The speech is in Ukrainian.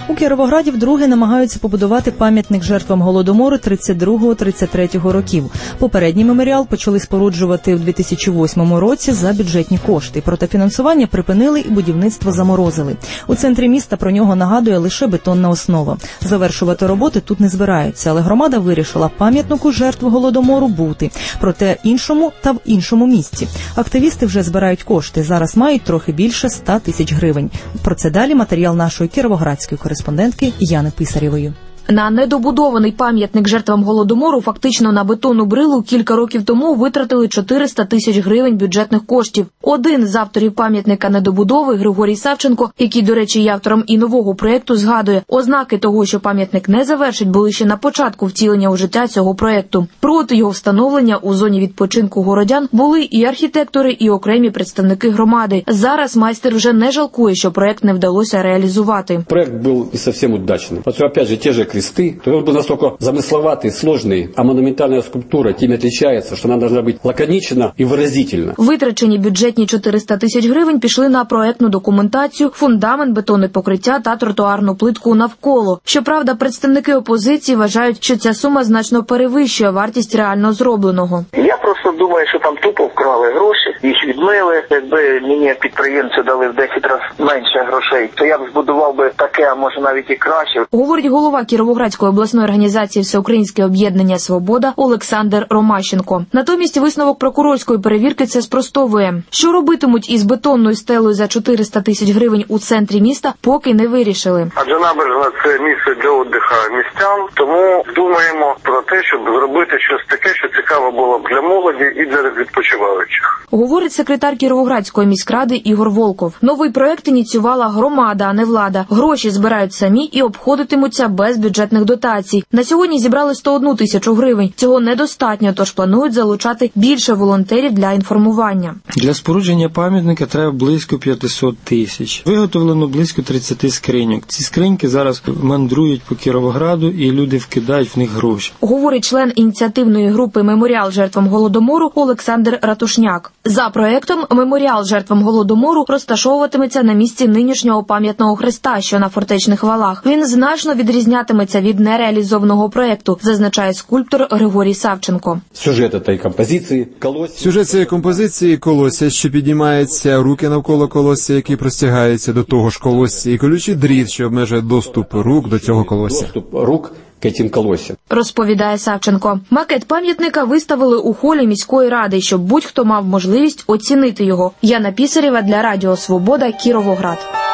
У Кіровограді вдруге намагаються побудувати пам'ятник жертвам Голодомору 32-33 років. Попередній меморіал почали споруджувати у 2008 році за бюджетні кошти. Проте фінансування припинили і будівництво заморозили. У центрі міста про нього нагадує лише бетонна основа. Завершувати роботи тут не збираються, але громада вирішила пам'ятнику жертв Голодомору бути. Проте іншому та в іншому місці. Активісти вже збирають кошти. Зараз мають трохи більше 100 тисяч гривень. Про це далі матеріал нашої кіровоградської кореспондентки Яни Писарєвої. На недобудований пам'ятник жертвам Голодомору фактично на бетонну брилу кілька років тому витратили 400 тисяч гривень бюджетних коштів. Один з авторів пам'ятника недобудови, Григорій Савченко, який, до речі, є автором і нового проєкту, згадує, ознаки того, що пам'ятник не завершить, були ще на початку втілення у життя цього проєкту. Проти його встановлення у зоні відпочинку городян були і архітектори, і окремі представники громади. Зараз майстер вже не жалкує, що проєкт не вдалося реалізувати. Проєкт був не зовсім удачний. Опять же, ті ж кресты, то он был настолько замысловатый, сложный, а монументальная скульптура тем отличается, что она должна быть лаконична и выразительна. Витрачені бюджетні 400 тисяч гривень пішли на проектну документацію, фундамент, бетонне покриття та тротуарну плитку навколо. Щоправда, представники опозиції вважають, що ця сума значно перевищує вартість реально зробленого. Я просто думаю, що там тупо вкрали гроші, їх відмили. Якби мені підприємцю дали в 10 разів менше грошей, то я б збудував би таке, а може навіть і краще. Говорить голова Кіровоградської обласної організації Всеукраїнське об'єднання «Свобода» Олександр Ромащенко. Натомість висновок прокурорської перевірки це спростовує. Що робитимуть із бетонною стелею за 400 тисяч гривень у центрі міста, поки не вирішили. Адже набережна – це місце для відпочинку містян, тому думаємо про те, щоб зробити щось таке, що цікаво було б для молоді і для відпочиваючих. Говорить секретар Кіровоградської міськради Ігор Волков. Новий проект ініціювала громада, а не влада. Гроші збирають самі і обходитимуться без бюджетних дотацій. На сьогодні зібрали 101 тисячу гривень. Цього недостатньо, тож планують залучати більше волонтерів для інформування. Для спорудження пам'ятника треба близько 500 тисяч. Виготовлено близько 30 скриньок. Ці скриньки зараз мандрують по Кіровограду і люди вкидають в них гроші. Говорить член ініціативної групи «Меморіал жертвам Голодомору» Олександр Ратушняк. За проектом, меморіал жертвам Голодомору розташовуватиметься на місці нинішнього пам'ятного хреста, що на Фортечних валах. Він значно відрізнятиметься від нереалізованого проекту, зазначає скульптор Григорій Савченко. Сюжет цієї композиції – колосся. Сюжет цієї композиції – колосся, що піднімається, руки навколо колосся, які простягаються до того ж колосся, і колючий дріт, що обмежує доступ рук до цього колосся. Доступ рук к цим колоссям. Розповідає Савченко. Макет пам'ятника виставили у холі міської ради, щоб будь-хто мав можливість оцінити його. Яна Писарєва для Радіо Свобода, Кіровоград.